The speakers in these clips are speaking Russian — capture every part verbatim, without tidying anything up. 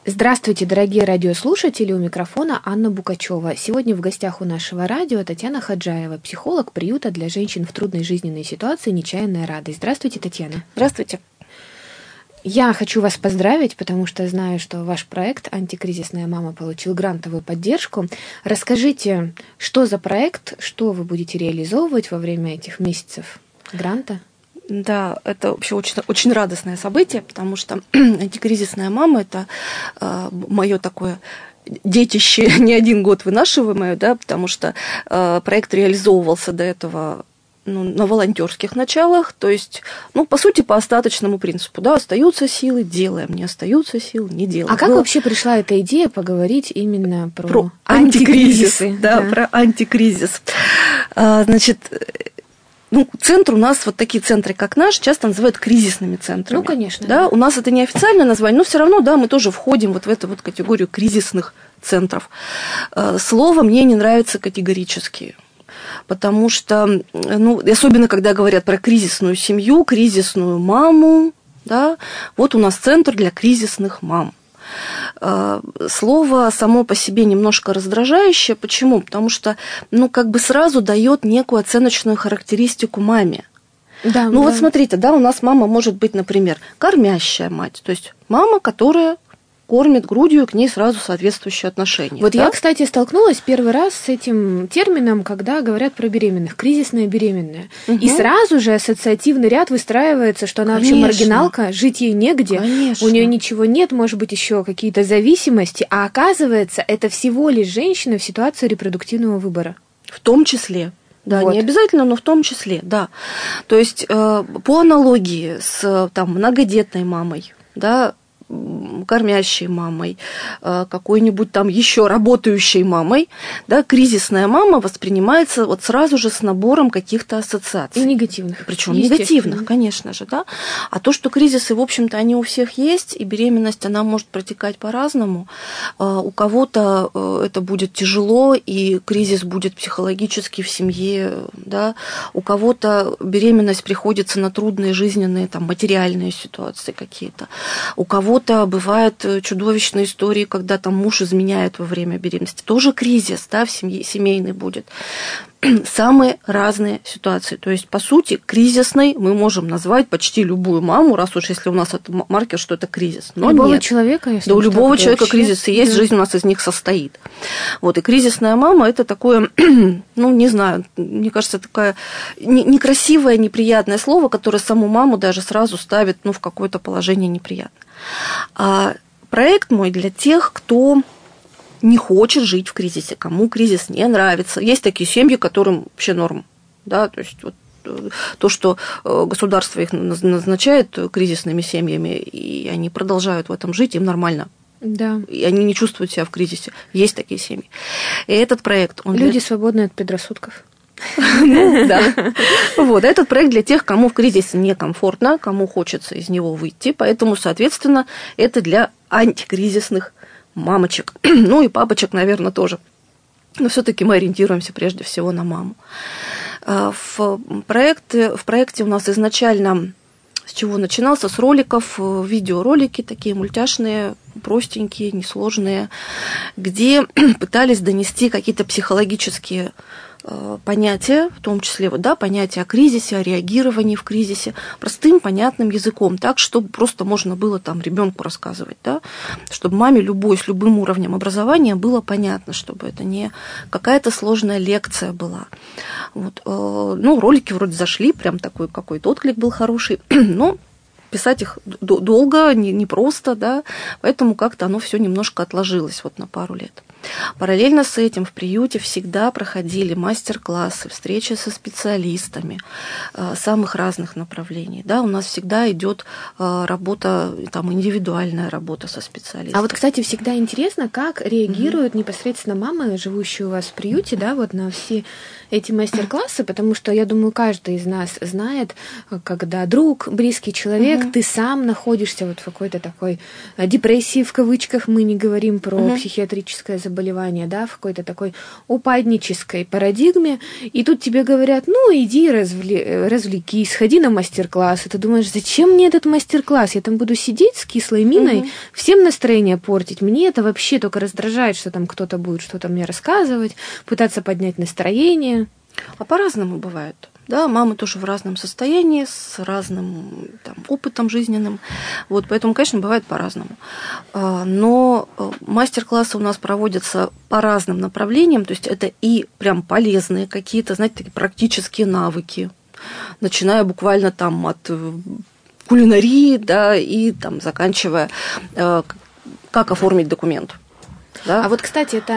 Здравствуйте, дорогие радиослушатели, у микрофона Анна Букачева. Сегодня в гостях у нашего радио Татьяна Хаджаева, психолог приюта для женщин в трудной жизненной ситуации «Нечаянная радость». Здравствуйте, Татьяна. Здравствуйте. Я хочу вас поздравить, потому что знаю, что ваш проект «Антикризисная мама» получил грантовую поддержку. Расскажите, что за проект, что вы будете реализовывать во время этих месяцев гранта? Да, это вообще очень, очень радостное событие, потому что антикризисная мама – это э, мое такое детище, не один год вынашиваемое, да, потому что э, проект реализовывался до этого ну, на волонтерских началах, то есть, ну, по сути, по остаточному принципу, да, остаются силы – делаем, не остаются силы – не делаем. А как Было... вообще пришла эта идея поговорить именно про, про антикризис? Да, да, про антикризис. А, значит, Ну, центр у нас, вот такие центры, как наш, часто называют кризисными центрами. Ну, конечно. Да, у нас это не официальное название, но все равно, да, мы тоже входим вот в эту вот категорию кризисных центров. Слово мне не нравится категорически, потому что, ну, особенно когда говорят про кризисную семью, кризисную маму, да, вот у нас центр для кризисных мам. Слово само по себе немножко раздражающее. Почему? Потому что, ну, как бы сразу дает некую оценочную характеристику маме. Да, ну, да. вот смотрите, да, у нас мама может быть, например, кормящая мать, то есть мама, которая кормит грудью, к ней сразу соответствующие отношения. Вот да? я, кстати, столкнулась первый раз с этим термином, когда говорят про беременных, кризисная беременная. Угу. И сразу же ассоциативный ряд выстраивается, что она Конечно. вообще маргиналка, жить ей негде, Конечно. у нее ничего нет, может быть, еще какие-то зависимости, а оказывается, это всего лишь женщина в ситуации репродуктивного выбора. В том числе. Да, вот. Не обязательно, но в том числе, да. То есть э, по аналогии с там, многодетной мамой, да, кормящей мамой, какой-нибудь там еще работающей мамой, да, кризисная мама воспринимается вот сразу же с набором каких-то ассоциаций. И негативных. Причем негативных, конечно же, да. А то, что кризисы, в общем-то, они у всех есть, и беременность, она может протекать по-разному. У кого-то это будет тяжело, и кризис будет психологически в семье, да. У кого-то беременность приходится на трудные жизненные, там, материальные ситуации какие-то. У кого-то бывают чудовищные истории, когда там муж изменяет во время беременности. Тоже кризис, да, в семье, семейный будет. Самые разные ситуации. То есть, по сути, кризисной мы можем назвать почти любую маму, раз уж если у нас это маркер, что это кризис. Но любого нет. человека, если да, у любого человека вообще... кризис есть, да. Жизнь у нас из них состоит. Вот, и кризисная мама – это такое, ну, не знаю, мне кажется, такое некрасивое, неприятное слово, которое саму маму даже сразу ставит, ну, в какое-то положение неприятное. А проект мой для тех, кто не хочет жить в кризисе, кому кризис не нравится. Есть такие семьи, которым вообще норм. Да? То есть вот то, что государство их назначает кризисными семьями, и они продолжают в этом жить, им нормально. Да. И они не чувствуют себя в кризисе. Есть такие семьи. И этот проект... Он Люди для... свободны от предрассудков. Ну, да. Вот, этот проект для тех, кому в кризисе некомфортно, кому хочется из него выйти, поэтому, соответственно, это для антикризисных мамочек. Ну и папочек, наверное, тоже. Но все-таки мы ориентируемся прежде всего на маму. В проекте, в проекте у нас изначально с чего начинался? С роликов, видеоролики такие мультяшные, простенькие, несложные, где пытались донести какие-то психологические понятия, в том числе вот, да, понятия о кризисе, о реагировании в кризисе, простым, понятным языком, так, чтобы просто можно было там ребенку рассказывать, да, чтобы маме любой, с любым уровнем образования было понятно, чтобы это не какая-то сложная лекция была. Вот, ну, ролики вроде зашли, прям такой какой-то отклик был хороший, но писать их долго, непросто, да, поэтому как-то оно все немножко отложилось вот на пару лет. Параллельно с этим в приюте всегда проходили мастер-классы, встречи со специалистами э, самых разных направлений. Да, у нас всегда идет э, работа, там, индивидуальная работа со специалистами. А вот, кстати, всегда интересно, как реагируют mm-hmm. непосредственно мамы, живущие у вас в приюте, да, вот на все эти мастер-классы, потому что, я думаю, каждый из нас знает, когда друг, близкий человек, mm-hmm. ты сам находишься вот в какой-то такой депрессии, в кавычках, мы не говорим про mm-hmm. психиатрическое заболевание, заболевания, да, в какой-то такой упаднической парадигме, и тут тебе говорят, ну, иди развли... развлекись, сходи на мастер-класс, и ты думаешь, зачем мне этот мастер-класс? Я там буду сидеть с кислой миной, угу. всем настроение портить, мне это вообще только раздражает, что там кто-то будет что-то мне рассказывать, пытаться поднять настроение. А по-разному бывает. Да, мамы тоже в разном состоянии, с разным там, опытом жизненным. Вот, поэтому, конечно, бывает по-разному. Но мастер-классы у нас проводятся по разным направлениям. То есть это и прям полезные какие-то, знаете, такие практические навыки, начиная буквально там от кулинарии, да, и там заканчивая, как оформить документ. Да? А вот, кстати, это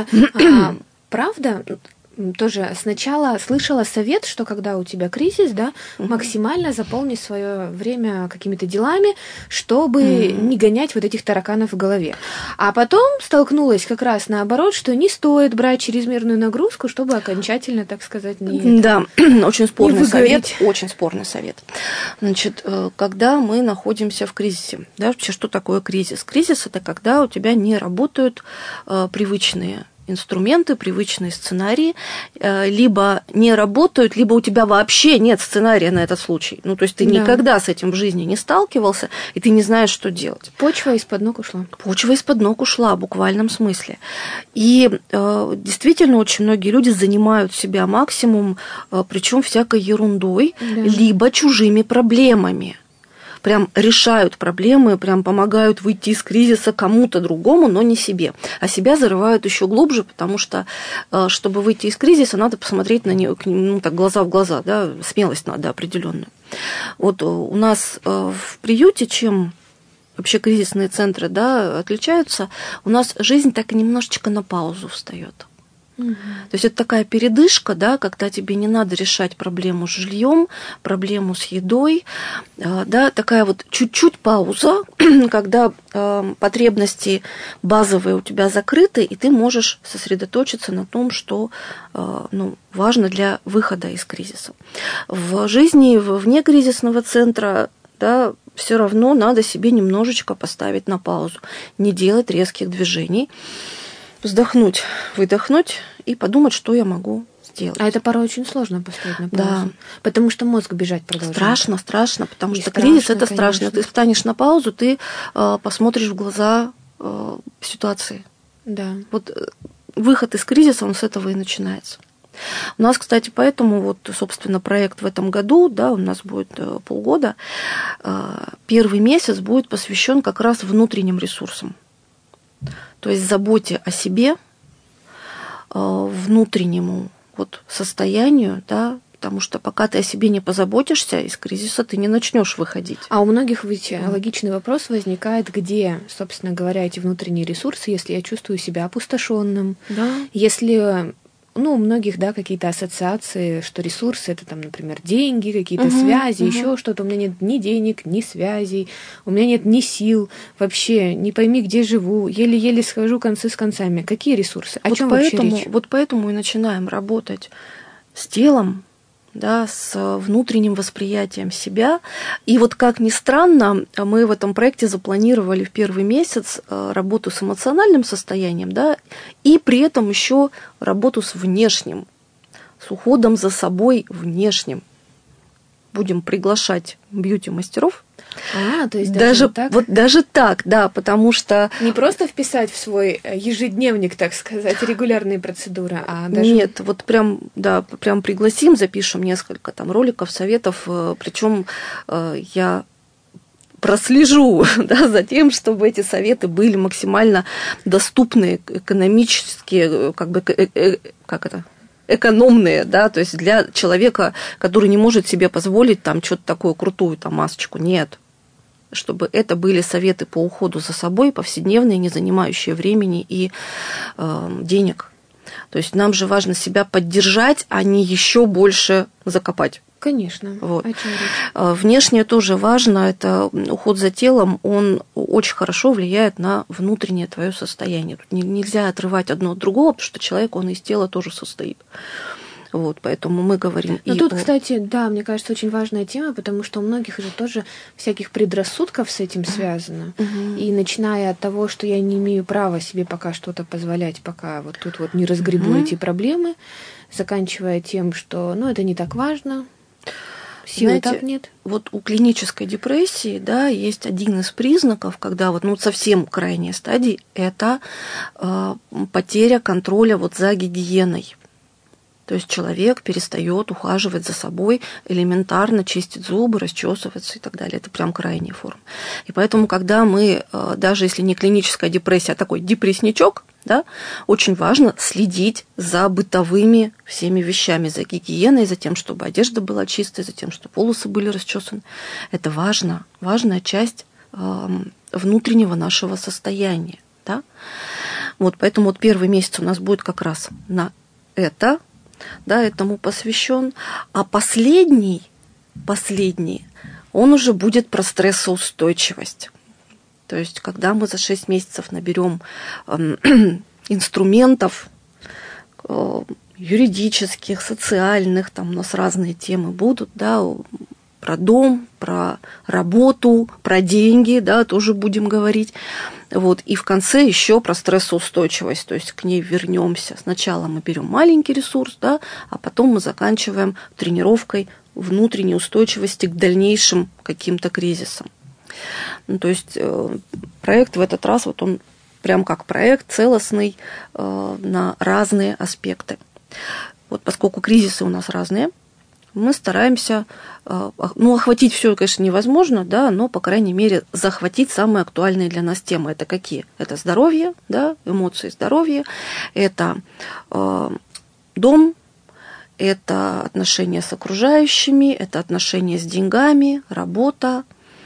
правда? Тоже сначала слышала совет, что когда у тебя кризис, да, угу. максимально заполни свое время какими-то делами, чтобы угу. не гонять вот этих тараканов в голове. А потом столкнулась как раз наоборот, что не стоит брать чрезмерную нагрузку, чтобы окончательно, так сказать, не Да, очень спорный совет, очень спорный совет. Значит, когда мы находимся в кризисе, да, вообще что такое кризис? Кризис – это когда у тебя не работают привычные инструменты, привычные сценарии, либо не работают, либо у тебя вообще нет сценария на этот случай. Ну, то есть ты да. никогда с этим в жизни не сталкивался, и ты не знаешь, что делать. Почва из-под ног ушла. Почва из-под ног ушла, в буквальном смысле. И э, действительно очень многие люди занимают себя максимум, э, причем всякой ерундой, да. либо чужими проблемами. Прям решают проблемы, прям помогают выйти из кризиса кому-то другому, но не себе. А себя зарывают еще глубже, потому что, чтобы выйти из кризиса, надо посмотреть на нее, ну, так, глаза в глаза, да, смелость надо определенную. Вот у нас в приюте, чем вообще кризисные центры, да, отличаются, у нас жизнь так и немножечко на паузу встает. Угу. То есть это такая передышка, да, когда тебе не надо решать проблему с жильем, проблему с едой, да, такая вот чуть-чуть пауза, когда э, потребности базовые у тебя закрыты, и ты можешь сосредоточиться на том, что э, ну, важно для выхода из кризиса. В жизни вне кризисного центра, да, все равно надо себе немножечко поставить на паузу, не делать резких движений. Вздохнуть, выдохнуть и подумать, что я могу сделать. А это порой очень сложно поставить на паузу. Да. Потому что мозг бежать продолжает. Страшно, страшно, потому и что страшно, кризис – это конечно. страшно. Ты встанешь на паузу, ты э, посмотришь в глаза э, ситуации. Да. Вот э, выход из кризиса, он с этого и начинается. У нас, кстати, поэтому вот, собственно, проект в этом году, да, у нас будет э, полгода, э, первый месяц будет посвящен как раз внутренним ресурсам. То есть заботе о себе, внутреннему вот состоянию, да, потому что пока ты о себе не позаботишься, из кризиса ты не начнешь выходить. А у многих ведь логичный вопрос возникает, где, собственно говоря, эти внутренние ресурсы, если я чувствую себя опустошенным, да. если... Ну, у многих, да, какие-то ассоциации, что ресурсы это там, например, деньги, какие-то uh-huh, связи, uh-huh. еще что-то. У меня нет ни денег, ни связей, у меня нет ни сил, вообще не пойми, где живу, еле-еле схожу концы с концами. Какие ресурсы? О вот чем поэтому, вообще речь? Вот поэтому и начинаем работать с телом, да, с внутренним восприятием себя. И вот как ни странно, мы в этом проекте запланировали в первый месяц работу с эмоциональным состоянием, да, и при этом еще работу с внешним, с уходом за собой внешним. Будем приглашать бьюти-мастеров. А, то есть даже, даже так? Вот даже так, да, потому что... Не просто вписать в свой ежедневник, так сказать, регулярные процедуры, а даже... Нет, вот прям, да, прям пригласим, запишем несколько там роликов, советов, причем я прослежу, да, за тем, чтобы эти советы были максимально доступны экономически, как бы, как это... экономные, да, то есть для человека, который не может себе позволить там что-то такое крутую там масочку, нет, чтобы это были советы по уходу за собой, повседневные, не занимающие времени и э, денег. То есть нам же важно себя поддержать, а не еще больше закопать. Конечно. Вот. Внешнее тоже важно, это уход за телом, он очень хорошо влияет на внутреннее твое состояние. Тут нельзя отрывать одно от другого, потому что человек, он из тела тоже состоит. Вот, поэтому мы говорим Но и тут, о... кстати, да, мне кажется, очень важная тема, потому что у многих же тоже всяких предрассудков с этим связано. Uh-huh. И начиная от того, что я не имею права себе пока что-то позволять, пока вот тут вот не разгребу uh-huh. эти проблемы, заканчивая тем, что, ну, это не так важно, силы Знаете, так нет. Вот у клинической депрессии, да, есть один из признаков, когда вот, ну, совсем крайняя стадия, это э, потеря контроля вот за гигиеной. То есть человек перестает ухаживать за собой, элементарно чистить зубы, расчесываться и так далее. Это прям крайняя форма. И поэтому, когда мы, даже если не клиническая депрессия, а такой депрессничок, да, очень важно следить за бытовыми всеми вещами, за гигиеной, за тем, чтобы одежда была чистой, за тем, чтобы волосы были расчесаны. Это важно, важная часть внутреннего нашего состояния. Да? Вот, поэтому вот первый месяц у нас будет как раз на это, да, этому посвящен, а последний, последний, он уже будет про стрессоустойчивость. То есть, когда мы за шесть месяцев наберем э, инструментов э, юридических, социальных, там у нас разные темы будут, да, про дом, про работу, про деньги, да, тоже будем говорить. Вот. И в конце еще про стрессоустойчивость, то есть к ней вернемся. Сначала мы берем маленький ресурс, да, а потом мы заканчиваем тренировкой внутренней устойчивости к дальнейшим каким-то кризисам. Ну, то есть проект в этот раз, вот он прям как проект целостный э, на разные аспекты. Вот поскольку кризисы у нас разные, мы стараемся, ну, охватить все, конечно, невозможно, да, но, по крайней мере, захватить самые актуальные для нас темы. Это какие? Это здоровье, да, эмоции здоровья, это э, дом, это отношения с окружающими, это отношения с деньгами, работа,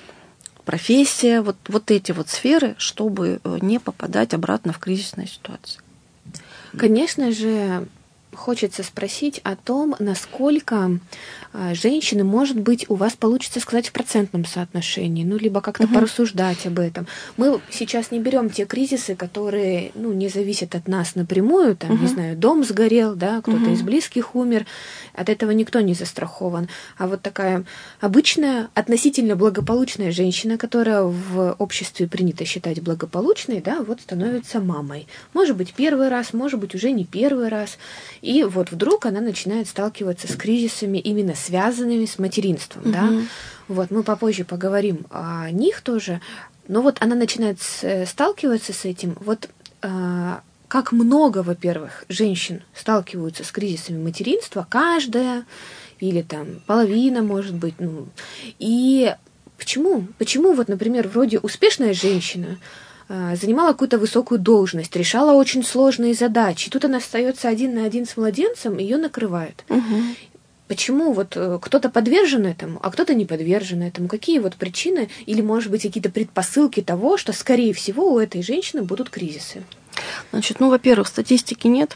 профессия, вот, вот эти вот сферы, чтобы не попадать обратно в кризисные ситуации. Конечно же, хочется спросить о том, насколько женщины, может быть, у вас получится сказать в процентном соотношении, ну, либо как-то угу. порассуждать об этом. Мы сейчас не берем те кризисы, которые, ну, не зависят от нас напрямую, там, угу. не знаю, дом сгорел, да, кто-то угу. из близких умер, от этого никто не застрахован. А вот такая обычная, относительно благополучная женщина, которая в обществе принято считать благополучной, да, вот становится мамой. Может быть, первый раз, может быть, уже не первый раз. И вот вдруг она начинает сталкиваться с кризисами, именно связанными с материнством. Угу. Да? Вот, мы попозже поговорим о них тоже. Но вот она начинает сталкиваться с этим. Вот а, как много, во-первых, женщин сталкиваются с кризисами материнства, каждая или там половина, может быть. Ну, и почему? Почему вот, например, вроде успешная женщина занимала какую-то высокую должность, решала очень сложные задачи. И тут она остается один на один с младенцем, ее накрывает. Угу. Почему вот кто-то подвержен этому, а кто-то не подвержен этому? Какие вот причины или, может быть, какие-то предпосылки того, что, скорее всего, у этой женщины будут кризисы? Значит, ну, во-первых, статистики нет,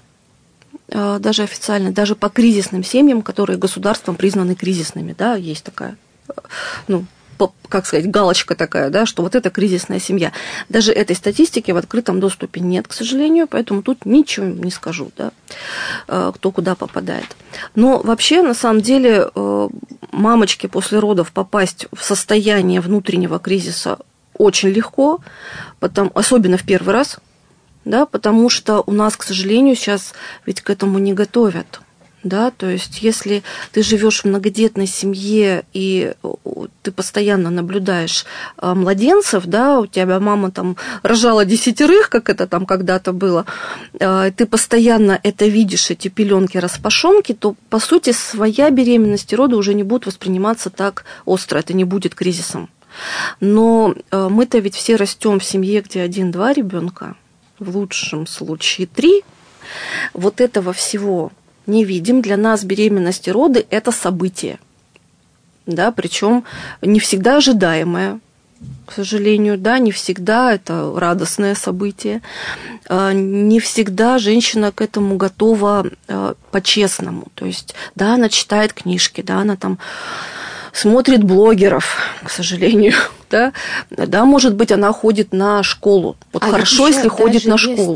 даже официально, даже по кризисным семьям, которые государством признаны кризисными, да, есть такая, ну, как сказать, галочка такая, да, что вот это кризисная семья. Даже этой статистики в открытом доступе нет, к сожалению, поэтому тут ничего не скажу, да, кто куда попадает. Но вообще, на самом деле, мамочке после родов попасть в состояние внутреннего кризиса очень легко, потом, особенно в первый раз, да, потому что у нас, к сожалению, сейчас ведь к этому не готовят. Да, то есть, если ты живешь в многодетной семье и ты постоянно наблюдаешь младенцев, да, у тебя мама там рожала десятерых, как это там когда-то было, ты постоянно это видишь, эти пеленки, распашонки, то, по сути, своя беременность и роды уже не будут восприниматься так остро, это не будет кризисом. Но мы-то ведь все растем в семье, где один-два ребенка, в лучшем случае три, вот этого всего не видим. Для нас беременность и роды – это событие, да, причем не всегда ожидаемое, к сожалению, да, не всегда это радостное событие, не всегда женщина к этому готова по-честному, то есть, да, она читает книжки, да, она там смотрит блогеров, к сожалению, да, да, может быть, она ходит на школу, вот а хорошо, если ходит на школу.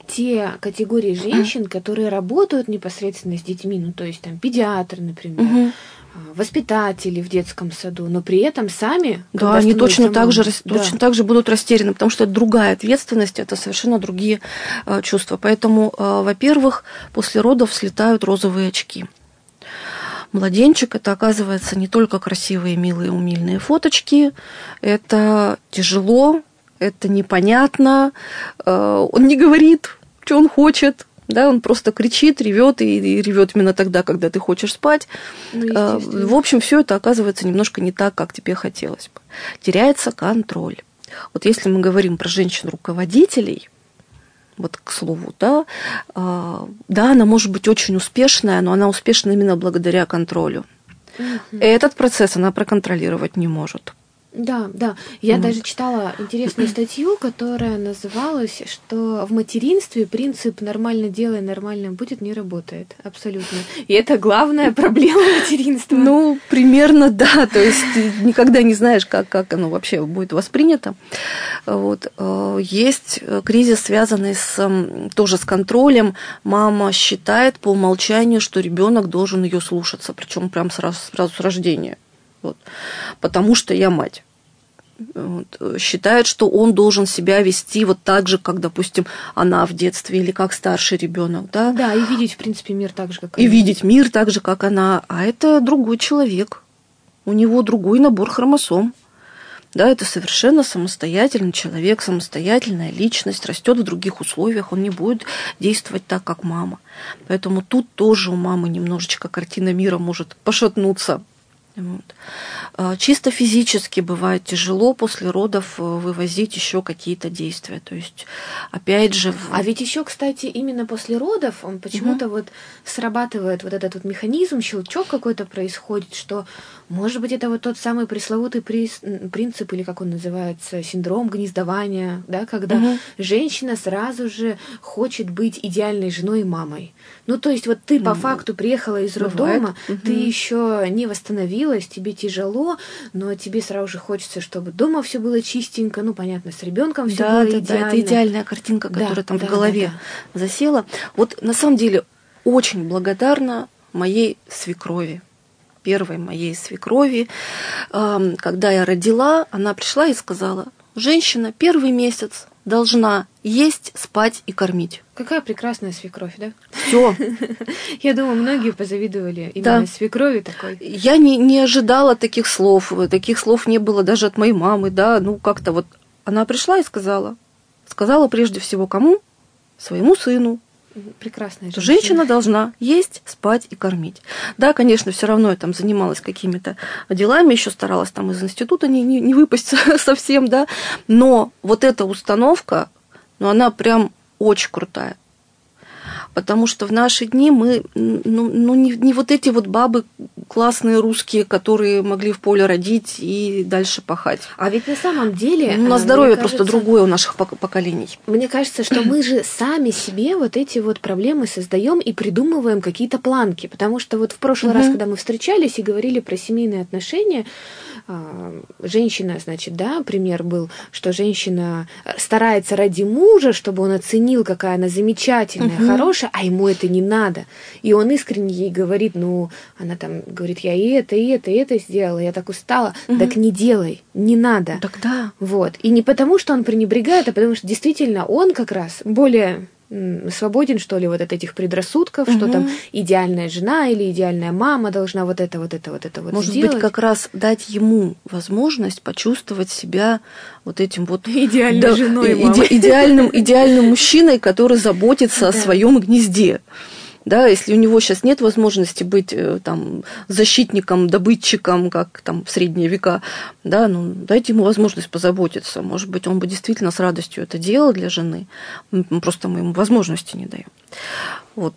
те категории женщин, которые работают непосредственно с детьми, ну, то есть там педиатр, например, угу. воспитатели в детском саду, но при этом сами... Да, они точно так, же, да. точно так же будут растеряны, потому что это другая ответственность, это совершенно другие э, чувства. Поэтому, э, во-первых, после родов слетают розовые очки. Младенчик – это, оказывается, не только красивые, милые, умильные фоточки, это тяжело, это непонятно, э, он не говорит, что он хочет. Да, он просто кричит, ревет и, и ревет именно тогда, когда ты хочешь спать. Ну, в общем, все это оказывается немножко не так, как тебе хотелось бы. Теряется контроль. Вот если мы говорим про женщин-руководителей, вот к слову, да, да, она может быть очень успешная, но она успешна именно благодаря контролю. Угу. Этот процесс она проконтролировать не может. Да, да. Я mm. даже читала интересную статью, которая называлась, что в материнстве принцип «нормально делай, нормально будет» не работает. Абсолютно. И это главная проблема материнства. Ну, примерно, да. То есть ты никогда не знаешь, как, как оно вообще будет воспринято. Вот. Есть кризис, связанный с, тоже с контролем. Мама считает по умолчанию, что ребенок должен ее слушаться, причем прям сразу, сразу с рождения. Вот. Потому что я мать. Вот. Считает, что он должен себя вести вот так же, как, допустим, она в детстве или как старший ребенок, да? Да, и видеть, в принципе, мир так же, как и она. И видеть мир так же, как она. А это другой человек. У него другой набор хромосом. Да, это совершенно самостоятельный человек, самостоятельная личность, растет в других условиях, он не будет действовать так, как мама. Поэтому тут тоже у мамы немножечко картина мира может пошатнуться. Вот. Чисто физически бывает тяжело после родов вывозить еще какие-то действия. То есть, опять же... А ведь еще, кстати, именно после родов он почему-то угу. вот срабатывает вот этот вот механизм, щелчок какой-то происходит, что, может быть, это вот тот самый пресловутый принцип, или как он называется, синдром гнездования, да, когда угу. женщина сразу же хочет быть идеальной женой и мамой. Ну, то есть вот ты по факту приехала из роддома, угу. ты еще не восстановилась, тебе тяжело, но тебе сразу же хочется, чтобы дома все было чистенько, ну, понятно, с ребенком все да, было да, идеально. Да, это идеальная картинка, которая да, там да, в голове да, да. засела. Вот на самом деле очень благодарна моей свекрови, первой моей свекрови. Когда я родила, она пришла и сказала: женщина первый месяц должна есть, спать и кормить. Какая прекрасная свекровь, да? Все. Я думаю, многие позавидовали именно да. свекрови такой. Я не, не ожидала таких слов. Таких слов не было даже от моей мамы, да. Ну, как-то вот она пришла и сказала. Сказала прежде всего кому? Своему сыну. Прекрасная женщина. Женщина должна есть, спать и кормить. Да, конечно, все равно я там занималась какими-то делами, еще старалась там из института не, не, не выпасть совсем, да. Но вот эта установка, ну, она прям очень крутая. Потому что в наши дни мы, ну, ну не, не вот эти вот бабы классные русские, которые могли в поле родить и дальше пахать. А ведь на самом деле... Ну, на здоровье кажется, просто другое у наших поколений. Мне кажется, что мы же сами себе вот эти вот проблемы создаем и придумываем какие-то планки. Потому что вот в прошлый угу. раз, когда мы встречались и говорили про семейные отношения, женщина, значит, да, пример был, что женщина старается ради мужа, чтобы он оценил, какая она замечательная, угу. хорошая, а ему это не надо. И он искренне ей говорит, ну, она там говорит, я и это, и это, и это сделала, я так устала. Угу. Так не делай, не надо. Так да. Вот. И не потому, что он пренебрегает, а потому что действительно он как раз более... свободен, что ли, вот от этих предрассудков, угу. что там идеальная жена или идеальная мама должна вот это, вот это, вот это вот Может сделать. быть, как раз дать ему возможность почувствовать себя вот этим вот идеальной да, женой, иде, идеальным, идеальным мужчиной, который заботится да. о своем гнезде. Да, если у него сейчас нет возможности быть там, защитником, добытчиком, как там в средние века, да, ну, дайте ему возможность позаботиться. Может быть, он бы действительно с радостью это делал для жены, просто мы ему возможности не даем. Вот.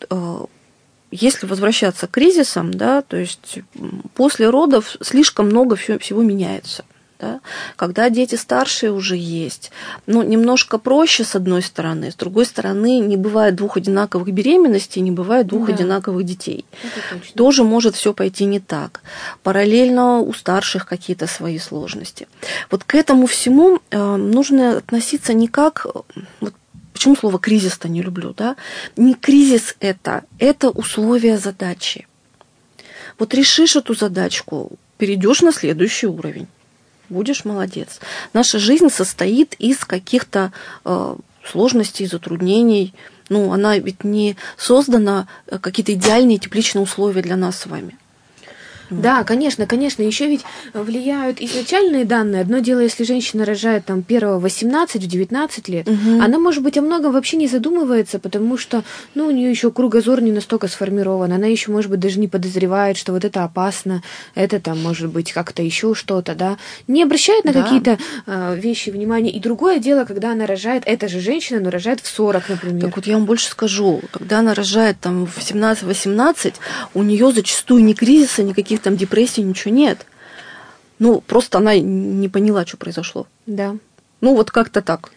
Если возвращаться к кризисам, да, то есть после родов слишком много всего меняется. Да? Когда дети старшие уже есть, ну, немножко проще с одной стороны, с другой стороны, не бывает двух одинаковых беременностей, не бывает двух да. одинаковых детей. Тоже может все пойти не так. Параллельно у старших какие-то свои сложности. Вот к этому всему нужно относиться не как вот, почему слово кризис-то не люблю, да? Не кризис это, это условия задачи. Вот решишь эту задачку, перейдешь на следующий уровень, будешь молодец. Наша жизнь состоит из каких-то э, сложностей, затруднений. Ну, она ведь не создана, какие-то идеальные тепличные условия для нас с вами. Да, конечно, конечно. Еще ведь влияют изначальные данные. Одно дело, если женщина рожает там первого восемнадцать, в девятнадцать лет, угу. она, может быть, о многом вообще не задумывается, потому что, ну, у нее еще кругозор не настолько сформирован. Она еще, может быть, даже не подозревает, что вот это опасно, это там, может быть, как-то еще что-то, да. Не обращает на да. какие-то э, вещи внимания. И другое дело, когда она рожает, эта же женщина, но рожает в сорок, например. Так вот я вам больше скажу, когда она рожает там в семнадцать-восемнадцать, у нее зачастую ни кризиса, никаких там депрессии, ничего нет. Ну, просто она не поняла, что произошло. Да. Ну, вот как-то так.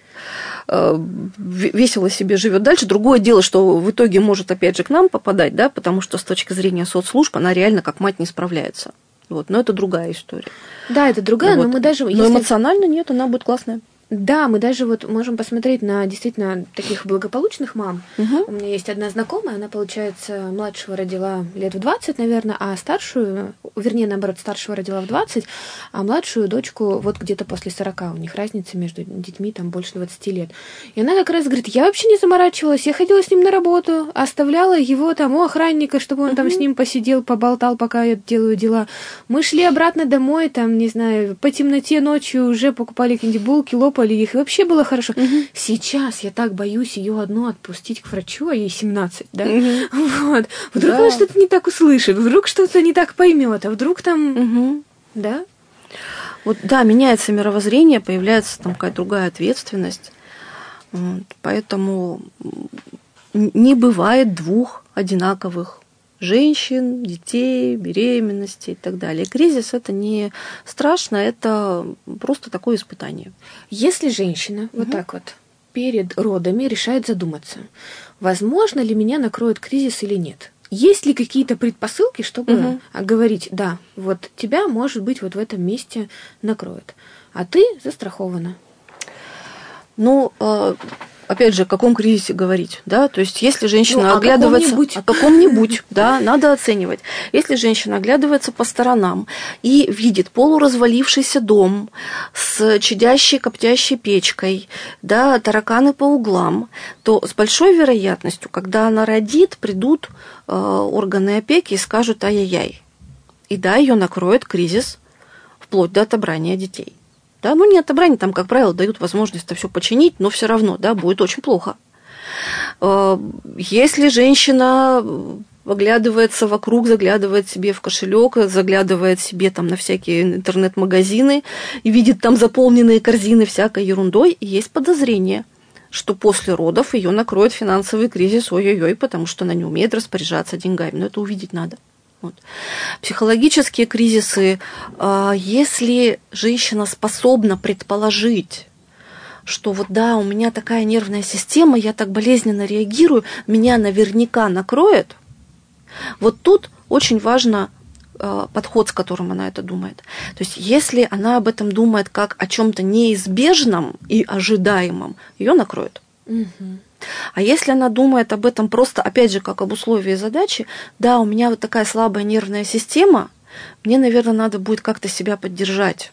Весело себе живет дальше. Другое дело, что в итоге может опять же к нам попадать, да, потому что с точки зрения соцслужб она реально как мать не справляется. Вот. Но это другая история. Да, это другая, вот. но мы даже... Но если... эмоционально нет, она будет классная. Да, мы даже вот можем посмотреть на действительно таких благополучных мам. Угу. У меня есть одна знакомая, она, получается, младшего родила лет в двадцать, наверное, а старшую, вернее, наоборот, старшего родила в двадцать, а младшую дочку вот где-то после сорока. У них разница между детьми там больше двадцати лет. И она как раз говорит, я вообще не заморачивалась, я ходила с ним на работу, оставляла его там у охранника, чтобы он угу. там с ним посидел, поболтал, пока я делаю дела. Мы шли обратно домой, там, не знаю, по темноте ночью уже покупали какие-нибудь булки, лопали их, и вообще было хорошо. Угу. Сейчас я так боюсь ее одну отпустить к врачу, а ей семнадцать, да? Угу. Вот. Вдруг да. она что-то не так услышит, вдруг что-то не так поймет, а вдруг там... Угу. Да? Вот, да, меняется мировоззрение, появляется там какая-то другая ответственность. Вот. Поэтому не бывает двух одинаковых женщин, детей, беременности и так далее. Кризис – это не страшно, это просто такое испытание. Если женщина угу. вот так вот перед родами решает задуматься, возможно ли меня накроет кризис или нет, есть ли какие-то предпосылки, чтобы угу. говорить, да, вот тебя, может быть, вот в этом месте накроет, а ты застрахована? Ну, опять же, о каком кризисе говорить, да, то есть если женщина ну, оглядывается... Каком-нибудь. О каком-нибудь, да, надо оценивать. Если женщина оглядывается по сторонам и видит полуразвалившийся дом с чадящей, коптящей печкой, да, тараканы по углам, то с большой вероятностью, когда она родит, придут э, органы опеки и скажут ай-яй-яй. И да, ее накроет кризис вплоть до отобрания детей. Да, ну не отобрание, там, как правило, дают возможность это все починить, но все равно, да, будет очень плохо. Если женщина оглядывается вокруг, заглядывает себе в кошелек, заглядывает себе там на всякие интернет-магазины и видит там заполненные корзины всякой ерундой, есть подозрение, что после родов ее накроет финансовый кризис, ой-ой-ой, потому что она не умеет распоряжаться деньгами. Но это увидеть надо. Вот. Психологические кризисы, если женщина способна предположить, что вот да, у меня такая нервная система, я так болезненно реагирую, меня наверняка накроет, вот тут очень важно подход, с которым она это думает. То есть если она об этом думает как о чем-то неизбежном и ожидаемом, ее накроет. Угу. А если она думает об этом просто, опять же, как об условии задачи, да, у меня вот такая слабая нервная система, мне, наверное, надо будет как-то себя поддержать.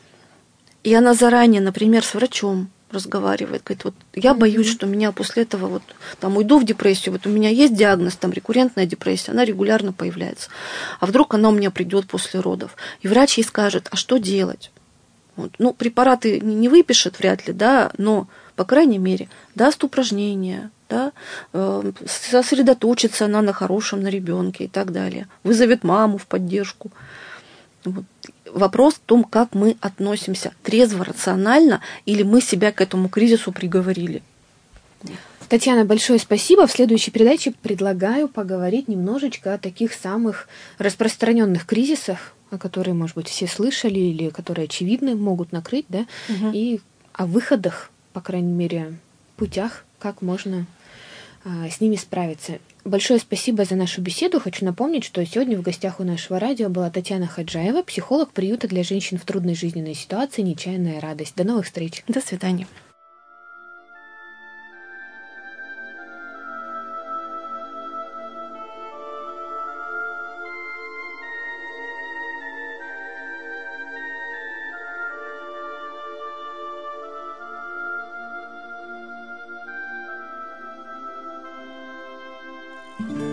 И она заранее, например, с врачом разговаривает, говорит, вот я боюсь, mm-hmm. что меня после этого вот там уйду в депрессию, вот у меня есть диагноз, там рекуррентная депрессия, она регулярно появляется. А вдруг она у меня придет после родов? И врач ей скажет, а что делать? Вот. Ну, препараты не выпишет вряд ли, да, но по крайней мере, даст упражнения, да, э, сосредоточится она на хорошем, на ребенке и так далее, вызовет маму в поддержку. Вот. Вопрос в том, как мы относимся, трезво, рационально, или мы себя к этому кризису приговорили. Татьяна, большое спасибо. В следующей передаче предлагаю поговорить немножечко о таких самых распространенных кризисах, о которых, может быть, все слышали или которые очевидны, могут накрыть, да, угу. и о выходах, по крайней мере, путях, как можно а, с ними справиться. Большое спасибо за нашу беседу. Хочу напомнить, что сегодня в гостях у нашего радио была Татьяна Ходжаева, психолог приюта для женщин в трудной жизненной ситуации «Нечаянная радость». До новых встреч. До свидания. Thank you.